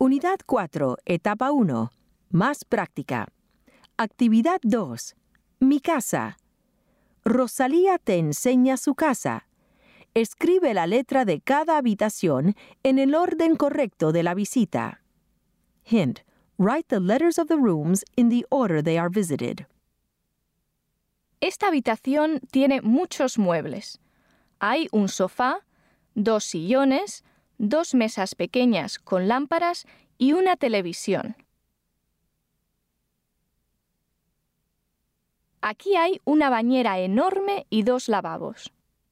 Unidad 4, etapa 1. Más práctica. Actividad 2. Mi casa. Rosalía te enseña su casa. Escribe la letra de cada habitación en el orden correcto de la visita. Hint. Write the letters of the rooms in the order they are visited. Esta habitación tiene muchos muebles. Hay un sofá, 2 sillones, 2 mesas pequeñas con lámparas y una televisión. Aquí hay una bañera enorme y 2 lavabos.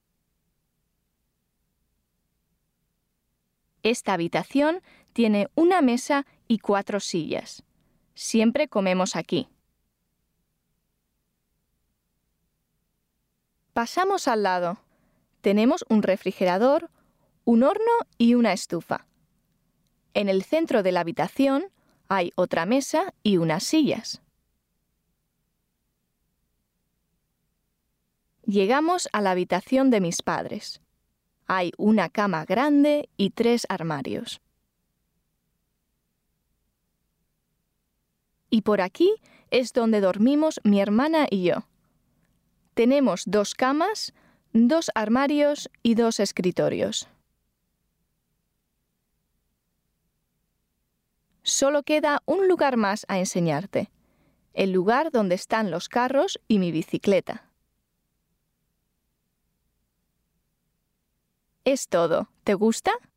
Esta habitación tiene una mesa y 4 sillas. Siempre comemos aquí. Pasamos al lado. Tenemos un refrigerador, un horno y una estufa. En el centro de la habitación hay otra mesa y unas sillas. Llegamos a la habitación de mis padres. Hay una cama grande y 3 armarios. Y por aquí es donde dormimos mi hermana y yo. Tenemos 2 camas, 2 armarios y 2 escritorios. Solo queda un lugar más a enseñarte, el lugar donde están los carros y mi bicicleta. Es todo. ¿Te gusta?